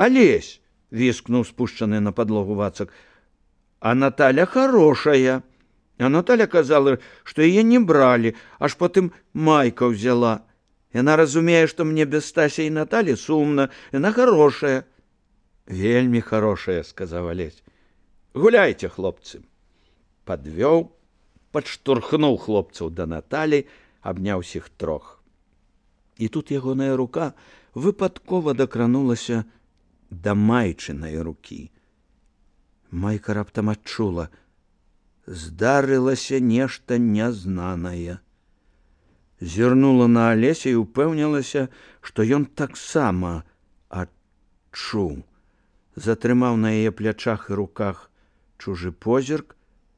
Олесь! — вискнул спущенный на подлогу Вацак. — А Наталя хорошая. А Наталя казала, что ее не брали, аж потом Майка взяла. Яна разумее, что мне без Стася и Натали сумно. Яна хорошая. — Вельми хорошая, — сказал Олесь. — Гуляйте, хлопцы. Подвёў, падштурхнуў хлопцаў да Наталі, абняў усіх трох. І тут ягоная рука выпадкова дакранулася да майчынай рукі. Майка раптам адчула, здарылася нешта нязнанае. Зірнула на Алеся і ўпэўнілася, што ён таксама адчуў. Затрымаў на яе плячах і руках чужы позірк.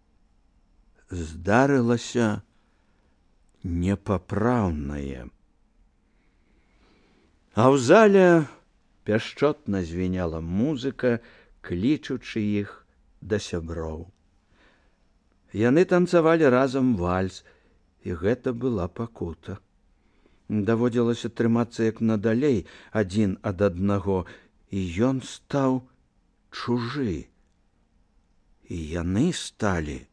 Здарылася непапраўнае. А ў зале пяшчотна звіняла музыка, клічучы іх да сяброў. Яны танцавалі разам вальс, і гэта была пакута. Даводзілася трымацца як надалей адзін ад аднаго, і ён стаў чужы. І яны сталі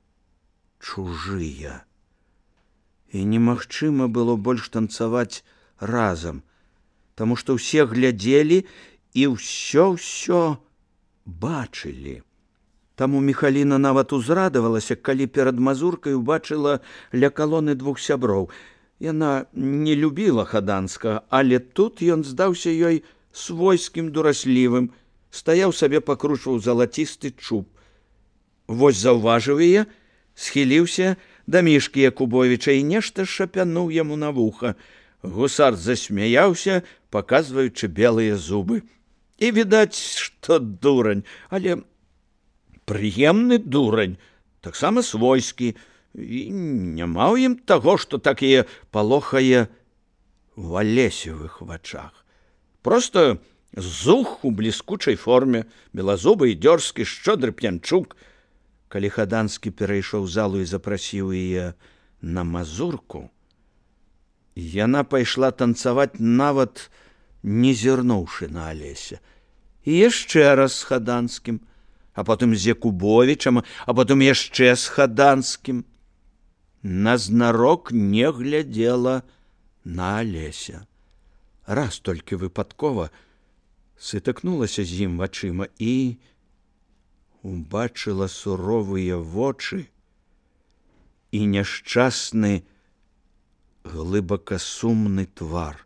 чужыя. І немагчыма было больш танцаваць разам, таму што ўсе глядзелі і ўсё бачылі. Таму Міхаліна нават узрадавалася, калі перад мазуркай убачыла ля калоны двух сяброў. Яна не любіла Хаданскага, але тут ён здаўся ёй свойскім дураслівым, стаяў сабе, пакручваў залацісты чуб. Вось заўважыў яе, схіліўся да Мішкі Якубовіча і нешта шапянуў яму на вуха. Гусар засмяяўся, паказваючы белыя зубы. І відаць, што дурань, але прыемны дурань, таксама свойскі, і няма ў ім таго, што такія палохае в Алесевых вачах. Просто зух у бліскучай форме, белазубы і дзёрзкі, шчодры п'янчук. Калі Хаданскі перайшоў залу і запрасіў яе на мазурку, яна пайшла танцаваць, нават не зірнуўшы на Алеся. І яшчэ раз з Хаданскім, а потым з Якубовічам, а потым яшчэ з Хаданскім. Назнарок не глядзела на Алеся. Раз толькі выпадкова сытыкнулася з ім вачыма і убачыла суровыя вочы і няшчасны глыбакасумны твар.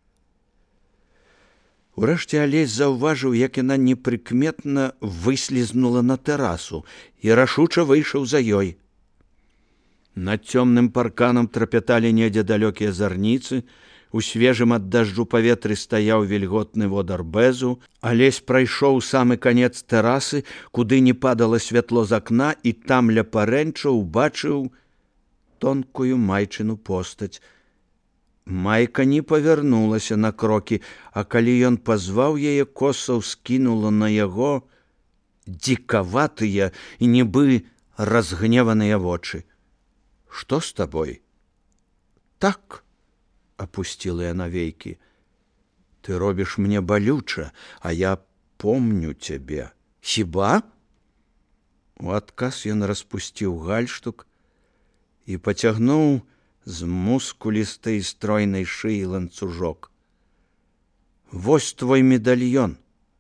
Урэшце Алесь заўважыў, як яна непрыкметна выслізнула на тэрасу і рашуча выйшаў за ёй. Над цёмным парканам трапяталі недзе далёкія зарніцы, у свежым ад дажджу паветры стаяў вільготны водар бэзу. Алесь прайшоў самы канец тэрасы, куды не падала святло з акна, і там ля парэнча ўбачыў тонкую майчыну постаць. Майка не павярнулася на крокі, а калі ён пазваў яе, коса ўскінула на яго дзікаватыя і нібы разгневаныя вочы. «Што з табой?» «Так», — апусціла яна вейкі. «Ты робіш мне балюча, а я помню цябе. Хіба?» У адказ ён распусціў гальштук і пацягнуў з мускулістай стройнай шыі ланцужок. «Вось твой медальён».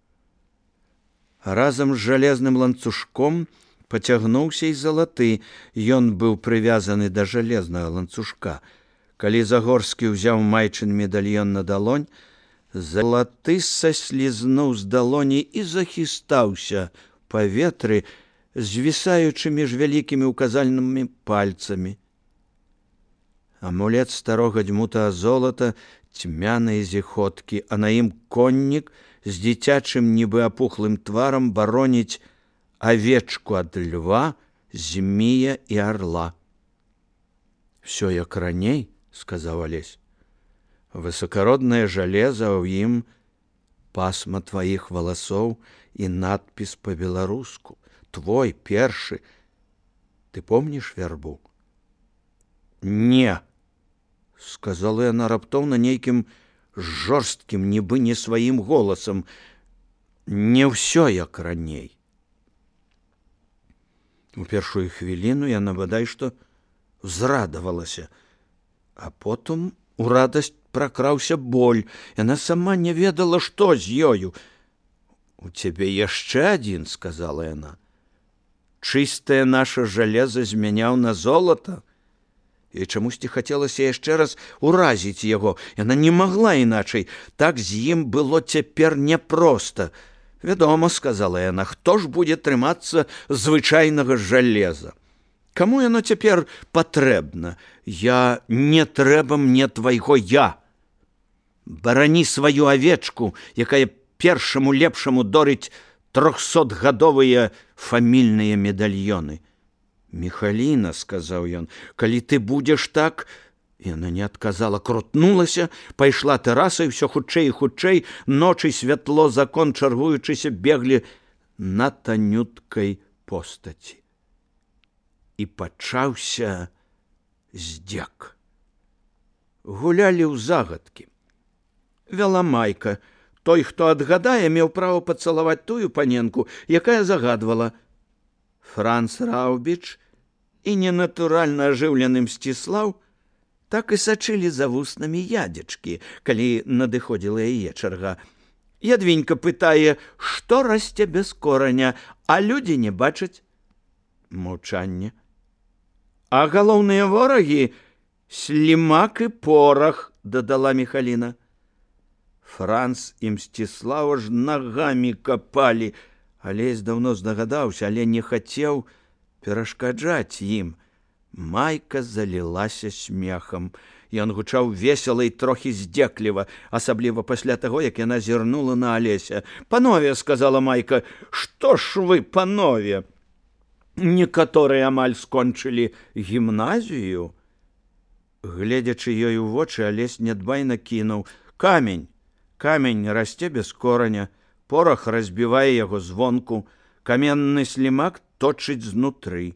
Разам з жалезным ланцужком пацягнуўся і залаты. Ён быў прывязаны да жалезнага ланцужка. Калі Загорскі ўзяў майчын медальён на далонь, залаты саслізнуў з далоні і захістаўся паветры, звісаючы між вялікімі указальнымі пальцамі. Амулет старога дзьмутага золата, цьмяныя зіхоткі, а на ім коннік з дзіцячым нібы апухлым тварам бароніць авечку ад льва, змія і арла. «Всё як раней», — сказаў Алесь. «Высакароднае жалеза, а ў ім пасма тваіх валасоў і надпіс па-беларуску. Твой першы. Ты помніш вярбу?» «Не», — сказала яна раптоўна нейкім жорсткім, нібы не сваім голасам. не ўсё як раней. У першую хвіліну яна бадай што ўзрадавалася, а потым у радасць пракраўся боль. Яна сама не ведала, што з ёю. «У цябе яшчэ адзін», — сказала яна. «Чыстае наша жалеза змяняў на золата». І чамусьці хацелася яшчэ раз уразіць яго. Яна не магла іначай. Так з ім было цяпер няпроста. «Вядома», — сказала яна, — «хто ж будзе трымацца звычайнага жалеза? Каму яно цяпер патрэбна? Я не трэба мне твайго я. Барані сваю авечку, якая першаму лепшаму дорыць 300гадовыя фамільныя медальёны». «Міхаліна», — сказаў ён, — «калі ты будзеш так...» Яна не адказала, крутнулася, пайшла тэрасай, усё хутчэй і хутчэй, ночы святло, закон чаргуючыся, беглі на танюткай постаці. І пачаўся здзек. Гулялі ў загадкі. Вяла Майка. Той, хто адгадае, меў права пацалаваць тую паненку, якая загадвала. Франц Раўбіч і ненатуральна ажыўлены Мсціслаў так і сачылі за вуснамі ядзечкі, калі надыходзіла яе чарга. Ядвінька пытае, што расце без кораня, а людзі не бачаць. Маўчанне. А галоўныя ворагі — слімак і порах, дадала Міхаліна. Франц і Мсціслава ж нагамі капалі. Алесь даўно здагадаўся, але не хацеў перашкаджаць ім. Майка залілася смехам. Ён гучаў весела і трохі здзекліва, асабліва пасля таго, як яна зірнула на Алеся. «Панове», — сказала Майка, — «што ж вы, панове? Некаторыя амаль скончылі гімназію». Гледзячы ёй у вочы, Алесь нядбайна кінуў: «Камень. Камень расце без кораня, порах разбівае яго звонку, каменны слімак точыць знутры».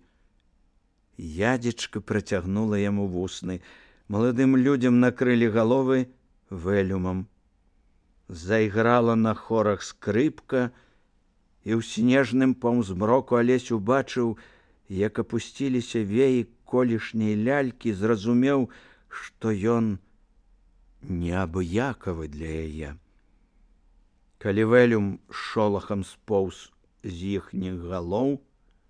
Ядзечка працягнула яму вусны. Маладым людзям накрылі галовы вэлюмам. Зайграла на хорах скрыпка, і ў снежным паўзмроку Алесь убачыў, як апусціліся веі колішняй лялькі, зразумеў, што ён неабыякавы для яе. Калі вэлюм шолахам споўз з іхніх галоў,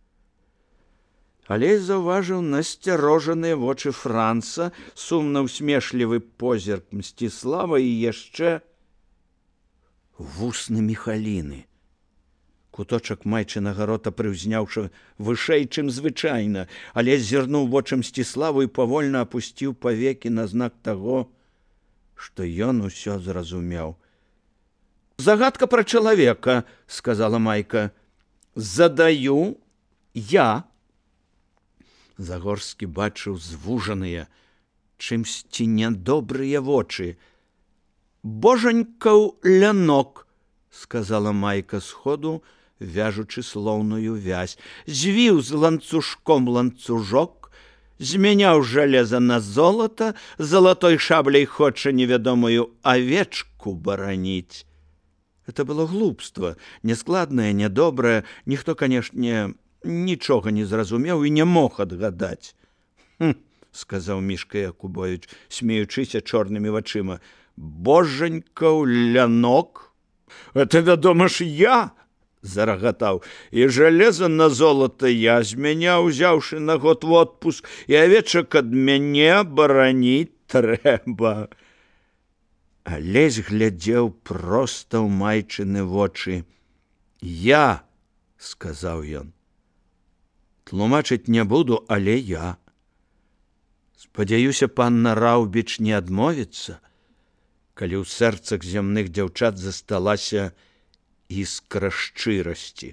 Алесь заўважыў насцярожаныя вочы Франца, сумна ўсмешлівы позірк Мсціслава і яшчэ вусны Міхаліны. Куточак майчынага рота прыўзняўшы вышэй, чым звычайна. Алесь зірнуў вочы Мсціславу і павольна апусціў павекі на знак таго, што ён усё зразумеў. «Загадка пра чалавека», — сказала Майка. «Задаю я». Загорскі бачыў звужаныя, чымсьці нядобрыя вочы. «Божанькаў лянок», — сказала Майка сходу, вяжучы слоўную вязь. «Звіў з ланцужком ланцужок, змяняў жалеза на золата, залатой шабляй хоча невядомую авечку бараніць». Это было глупства, нескладнае, нядобрае. Ніхто, канешне, нічога не зразумеў і не мог адгадаць. «Хм», — сказаў Мішка Якубовіч, смеючыся чорнымі вачыма. «Божанькаў лянок? Это, вядома ж, я!» — зарагатаў. «І жалеза на золата я змяняў, узяўшы на год в отпуск, і авечак ад мяне бараніць трэба». Алесь глядзеў проста ў майчыны вочы. «Я», — сказаў ён. «Тлумачыць не буду, але я. Спадзяюся, панна Раўбіч не адмовіцца, калі ў сэрцах зямных дзяўчат засталася іскра шчырасці».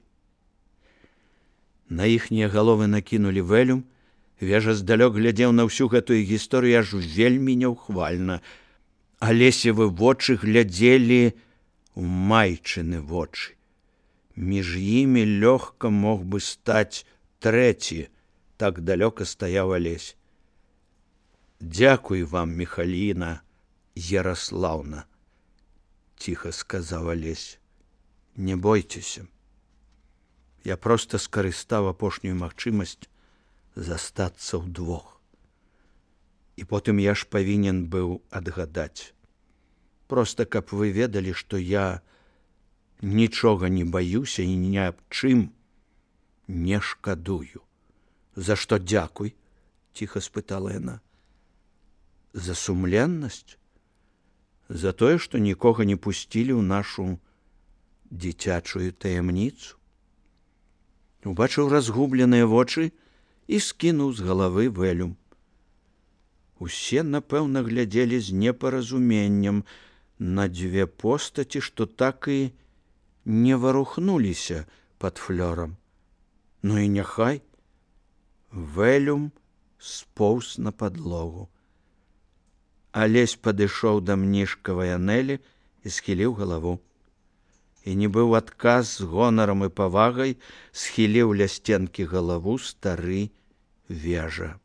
На іхнія галовы накінулі вэлюм. Вежа здалёк глядзеў на ўсю гэтую гісторыю аж вельмі няўхвальна. Алесевы вочы глядзелі ў майчыны вочы. Між імі лёгка мог бы стаць трэці, так далёка стаяў Алесь. «Дзякуй вам, Міхаліна Яраслаўна», — ціха сказаў Алесь. Не бойцеся. Я проста скарыстаў апошнюю магчымасць застацца ўдвох. І потым я ж павінен быў адгадаць. Проста каб вы ведалі, што я нічога не баюся і ні аб чым не шкадую. За што дзякуй? Ціха спытала яна. За сумленнасць? За тое, што нікога не пусцілі ў нашу дзіцячую таямніцу. Убачыў разгубленыя вочы і скінуў з галавы вэлюм. Усе, напэўна, глядзелі з непаразуменнем на дзве постаці, што так і не варухнуліся пад флёрам. Ну і няхай. Вэлюм споўз на падлогу. Алесь падышоў да мніжкавай Анелі і схіліў галаву. І нібы ў адказ з гонарам і павагай схіліў ля сценкі галаву стары Вежа.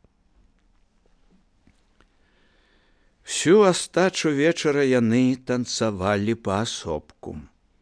Всю астачу вечара яны танцавалі паасобку.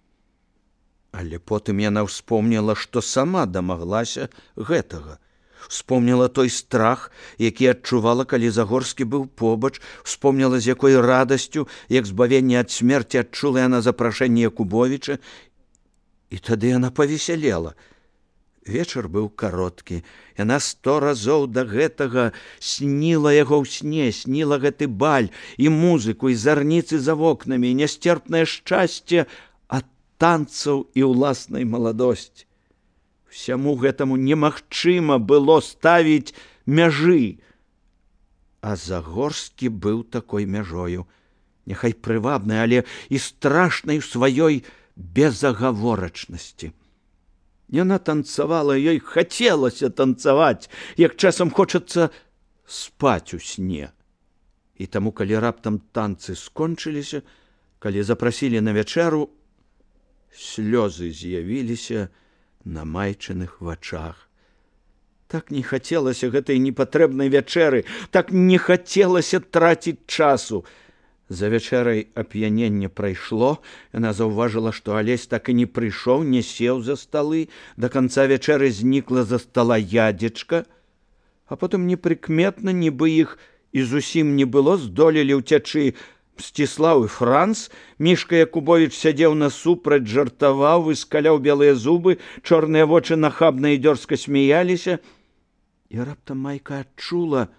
Але потым яна ўспомніла, што сама дамаглася гэтага. Успомніла той страх, які адчувала, калі Загорскі быў побач, успомніла, з якой радасцю, як збавенне ад смерці адчула яна запрашэнне Якубовіча, і тады яна павесялела. Вечар быў кароткі. Яна 100 разоў да гэтага сніла яго ў сне, сніла гэты баль, і музыку, і зарніцы за вокнамі, і нясцерпнае шчасце ад танцаў і ўласнай маладосці. Всяму гэтаму немагчыма было ставіць мяжы. А Загорскі быў такой мяжою, няхай прывабнай, але і страшнай у сваёй безагаворачнасці. Яна танцавала, ёй хацелася танцаваць, як часам хочацца спаць у сне. І таму, калі раптам танцы скончыліся, калі запрасілі на вячэру, слёзы з'явіліся на майчыных вачах. Так не хацелася гэтай непатрэбнай вячэры, так не хацелася траціць часу. За вячэрай ап'яненне прайшло, яна заўважыла, што Алесь так і не прыйшоў, не сеў за сталы, да канца вячэры знікла за стала Ядзечка, а потым непрыкметна, нібы іх і зусім не было, здолелі ўцячы Мсціслаў і Франц. Мішка Якубовіч сядзеў насупраць, жартаваў, выскаляў белыя зубы, чорныя вочы нахабна і дзёрзка смяяліся. І раптам Майка адчула,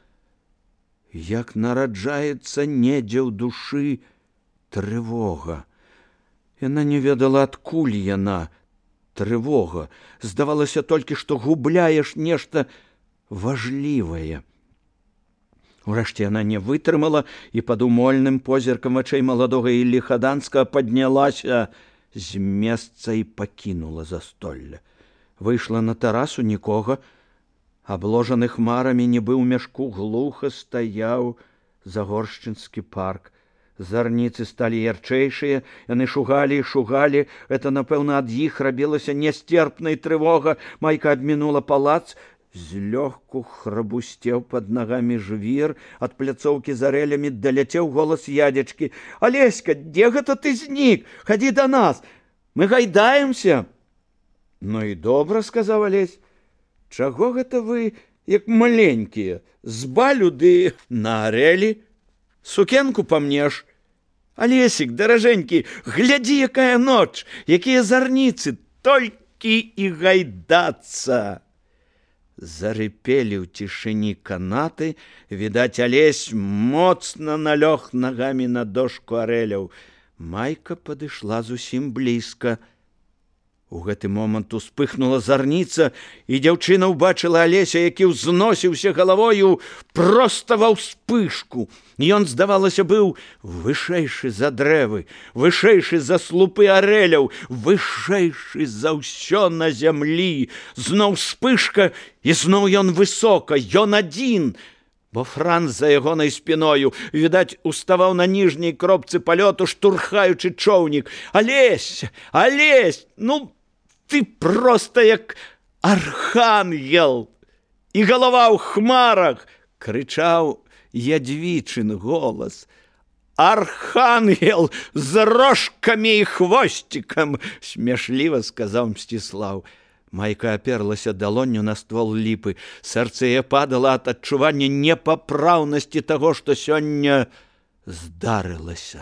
як нараджаецца недзе ў душы трывога. Яна не ведала, адкуль яна, трывога. Здавалася толькі, што губляеш нешта важлівае. Урэшце яна не вытрымала і пад умольным позіркам вачэй маладога Іллі Хаданскага паднялася з месца і пакінула застолле. Выйшла на тэрасу, нікога. Абложаны хмарамі, нібы ў мяшку, глуха стаяў Загоршчынскі парк. Зарніцы сталі ярчэйшыя, яны шугалі і шугалі. Это, напэўна, ад іх рабілася нясцерпнай трывога. Майка абмінула палац, злёгку храбусцеў пад нагамі жвір, ад пляцоўкі з арэлямі даляцеў голас Ядзечкі. «Алеська, дзе гэта ты знік? Хадзі да нас, мы гайдаемся!» «Ну і добра», — сказаў Алесь. «Чаго гэта вы, як маленькія, з балю ды на арэлі? Сукенку памнеш? Алесік, даражэнькі, глядзі, якая ноч, якія зарніцы, толькі і гайдацца!» Зарыпелі ў цішыні канаты, відаць, Алесь моцна налёг нагамі на дошку арэляў. Майка падышла зусім блізка. У гэты момант успыхнула зарніца, і дзяўчына ўбачыла Алеся, які ўзносіўся галавою проста ва ўспышку. Ён, здавалася, быў вышэйшы за дрэвы, вышэйшы за слупы арэляў, вышэйшы за ўсё на зямлі. Зноў вспышка, і зноў ён высока, ён адзін. Бо Франц за ягонай спіною, відаць, уставаў на ніжняй кропцы палёту, штурхаючы чоўнік. «Алесь! Алесь! Ну, ты проста як архангел! І галава ў хмарах!» — крычаў Ядвічын голас. архангел з рожками і хвостиком, смяшліва сказаў Мсціслаў. Майка аперлася далонню на ствол ліпы. Сэрца яе падала ад адчування непапраўнасці таго, што сёння здарылася.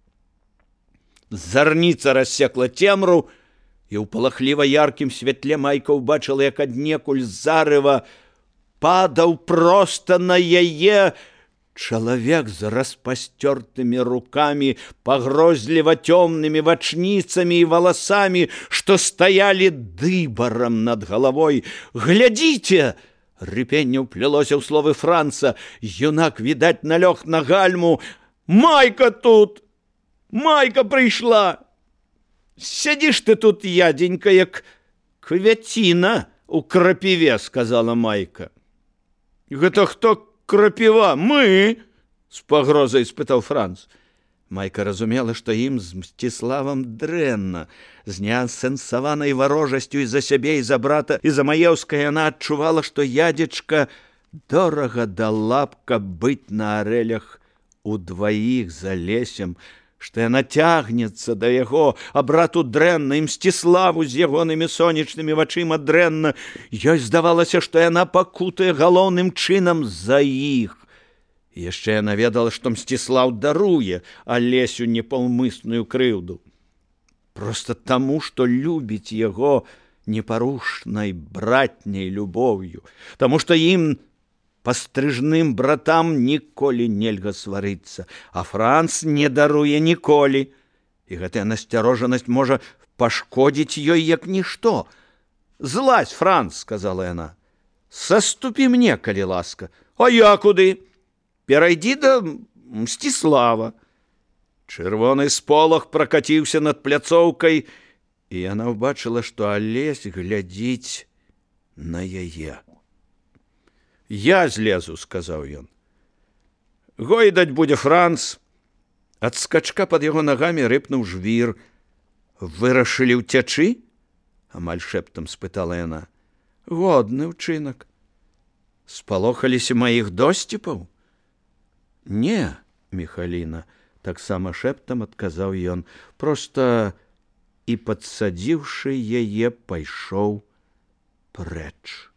Зарніца рассекла цемру, і ў палахліва яркім святле Майка ўбачыла, як аднекуль зарыва падаў проста на яе чалавек з распасцёртымі рукамі, пагрозліва цёмнымі вачніцамі і валасамі, што стаялі дыбарам над галавой. «Глядзіце!» — рыпенне ўплялося ў словы Франца. Юнак, відаць, налёг на гальму. «Майка тут! Майка прыйшла! Сядзіш ты тут, ядзенька, як квяціна ў крапіве», — сказала Майка. «Гэта хто крапіва? Мы?» — з пагрозай спытаў Франц. Майка разумела, што ім з Мсціславам дрэнна. З неасэнсаванай варожасцю і за сябе, і за брата, і за Маеўска яна адчувала, што ядзечка дорага дала б, каб быць на арэлях удваіх за Лесем, што яна цягнецца да яго, а брату дрэнна, і Мсціславу з ягонымі сонечнымі вачыма дрэнна. Ёй здавалася, што яна пакутае галоўным чынам за іх. Яшчэ яна ведала, што Мсціслаў даруе Алесю непаўмысную крыўду. Проста таму, што любіць яго непарушнай братняй любоўю, таму што ім, пастрыжным братам, ніколі нельга сварыцца, а Франц не даруе ніколі. І гэтая насцярожанасць можа пашкодзіць ёй як нішто. «Злазь, Франц», — сказала яна. «Саступі мне, калі ласка». «А я куды?» «Перайдзі да Мсціслава». Чырвоны сполах пракаціўся над пляцоўкай, і яна ўбачыла, што Алесь глядзіць на яе. «Я злезу», — сказаў ён. «Гойдаць будзе Франц». Ад скачка пад яго нагамі рыпнуў жвір. «Вырашылі ўцячы?» — амаль шэптам спытала яна. «Годны ўчынак. Спалохаліся маіх досціпаў?» «Не, Міхаліна», — таксама шэптам адказаў ён. Проста і, падсадзіўшы яе, пайшоў прэч.